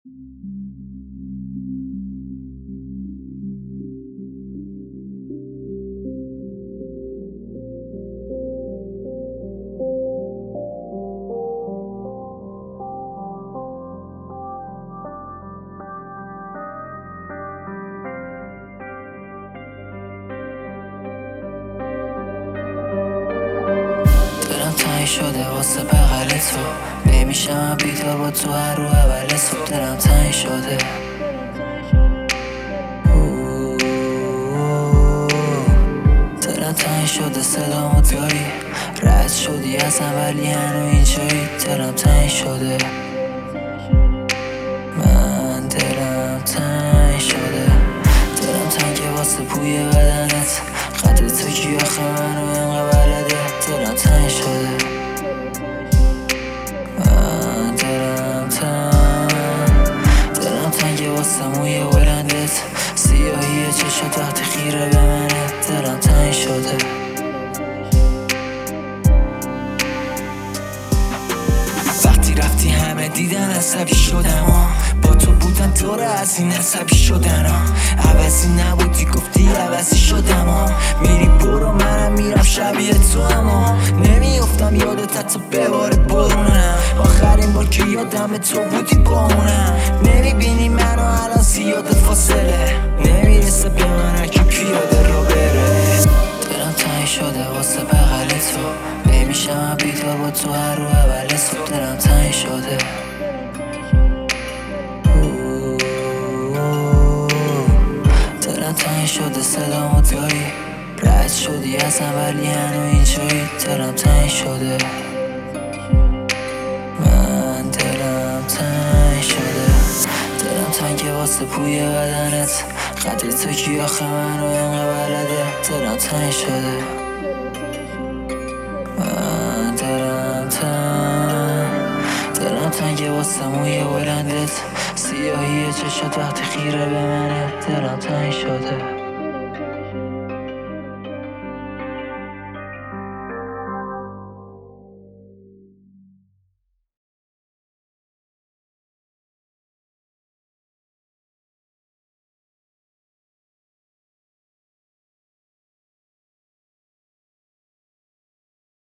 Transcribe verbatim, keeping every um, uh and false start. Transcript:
تنگ شده واسه بغل تو، نمیشم بیدار با تو هر رو اول صبح. دلم تنگ شده، دلم تنگ شده صدامو داری، رد شدی ازم ولی هنو اینجایی. دلم تنگ شده، من دلم تنگ شده، دلم تنگه واسه بوی بدنت، قدر تو کی آخه منو اینقدر بلده. دلم تنگ شده، من دلم تنگ، دلم تنگه واسه موی بلندت، سیاهی چشم تحت خیره به منه. دلم تنگ شده، وقتی رفتی همه دیدن عصبی شدم ها، با تو بودن دوره از این عصبی شدن ها. عوضی نبودی گفتی عوضی شدم ها، میری برو منم میرم شبیه تو، اما نمیافتم یادت حتی به بار برونم. آخرین بار که یادم تو بودی با اونم، نمیبینی منو الان زیاده فاصله، نمیرسه به من که پیاده رو بره. دلم تنگ شده واسه بغل تو، نمیشم بیدار با تو هر رو اول صبح. دلم تنگ شده، دلم تنگ شده صدامو داری، رد شدی ازم ولی هنو اینجایی. دلم تنگ شده، من دلم تنگ شده، دلم تنگه واسه بوی بدنت، قدر تو کی آخه منو اینقدر بلده. دلم تنگ شده، من دلم تنگ، دلم تنگه واسه موی بلندت، سیاهی چشم تحت خیره به منه. دلم تنگ شده.